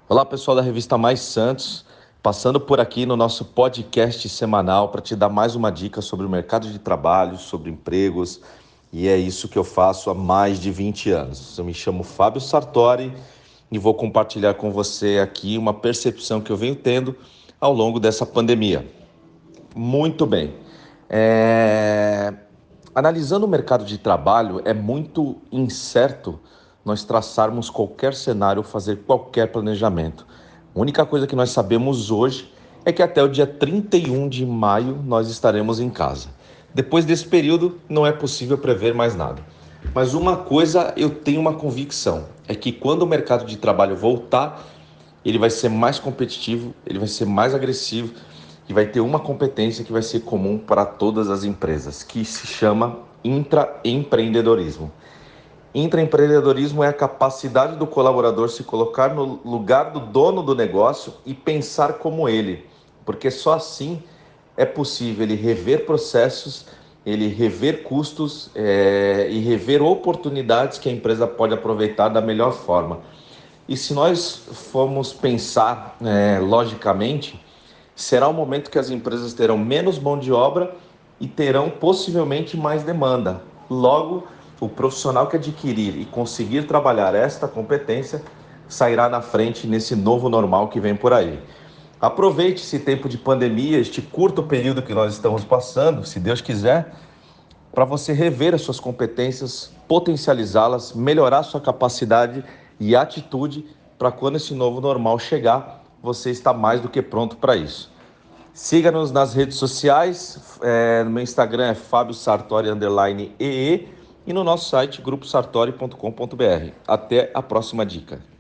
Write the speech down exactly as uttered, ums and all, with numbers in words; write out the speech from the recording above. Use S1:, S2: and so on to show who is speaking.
S1: Olá, pessoal da revista Mais Santos, passando por aqui no nosso podcast semanal para te dar mais uma dica sobre o mercado de trabalho, sobre empregos, e é isso que eu faço há mais de vinte anos. Eu me chamo Fábio Sartori e vou compartilhar com você aqui uma percepção que eu venho tendo ao longo dessa pandemia. Muito bem. É... Analisando o mercado de trabalho, é muito incerto nós traçarmos qualquer cenário, fazer qualquer planejamento. A única coisa que nós sabemos hoje é que até o dia trinta e um de maio nós estaremos em casa. Depois desse período, não é possível prever mais nada. Mas uma coisa eu tenho uma convicção, é que quando o mercado de trabalho voltar, ele vai ser mais competitivo, ele vai ser mais agressivo e vai ter uma competência que vai ser comum para todas as empresas, que se chama intraempreendedorismo. Intraempreendedorismo é a capacidade do colaborador se colocar no lugar do dono do negócio e pensar como ele, porque só assim é possível ele rever processos, ele rever custos é, e rever oportunidades que a empresa pode aproveitar da melhor forma. E se nós formos pensar é, logicamente, será o momento que as empresas terão menos mão de obra e terão possivelmente mais demanda. Logo, o profissional que adquirir e conseguir trabalhar esta competência sairá na frente nesse novo normal que vem por aí. Aproveite esse tempo de pandemia, este curto período que nós estamos passando, se Deus quiser, para você rever as suas competências, potencializá-las, melhorar sua capacidade e atitude para quando esse novo normal chegar, você está mais do que pronto para isso. Siga-nos nas redes sociais, é, no meu Instagram é Fábio Sartori underline E E e no nosso site grupo sartori ponto com ponto br. Até a próxima dica.